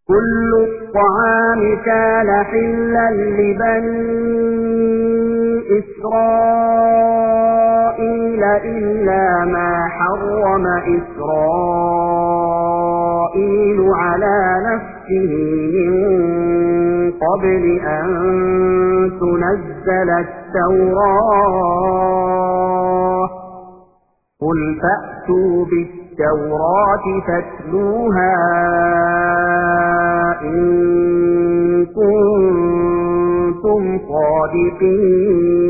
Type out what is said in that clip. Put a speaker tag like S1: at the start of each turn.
S1: كل الطعام كان حلا لبني إسرائيل إلا ما حرم إسرائيل على نفسه من قبل أن تنزل التوراة قل فأتوا بالتوراة فاتلوها إن كنتم صادقين